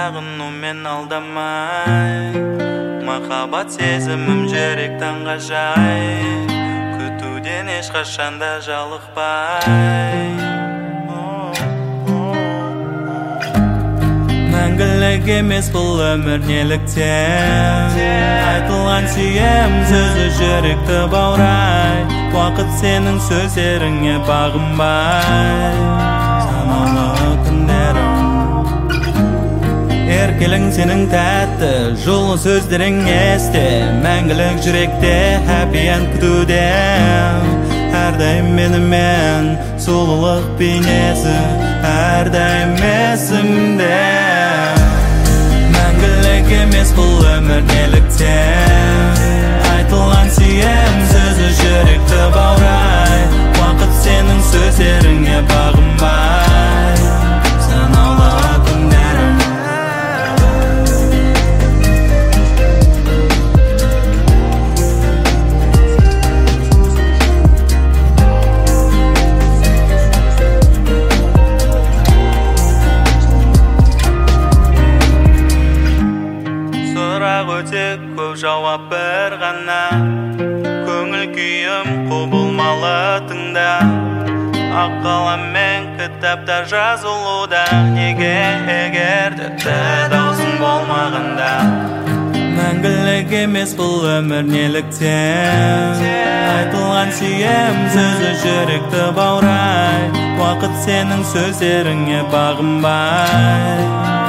сағынумен алдамай, махаббат сезімім жүрек таңғажай, күтуден ешқашанда жалықпай. Мәңгілік емес бұл өмір неліктен, айтылған сүйем сөзі жүректі баурай, уақыт сенің сөздеріңе бағынбай. Санаулы күндерім еркелің сенің тәтті жылы сөздерің есте, мәңгілік жүректе happy end күтудем. Әрдайым менімен сұлулық бейнесі, әрдайым есімде. Мәңгілік емес бұл өмір неліктен, айтылған сүйем сөзі жүректі баурай, уақыт сенің сөздеріңе бағынбай. Санаулы күндерім өте көп жауап бір ғана, көңіл күйім құбылмалы тыңда. Ақ қаламмен кітапта жазылуда, неге егер тіпті даусың болмағанда. Мәңгілік емес бұл өмір неліктен, айтылған сүйем сөзі жүректі баурай, уақыт сенің сөздеріңе бағынбай.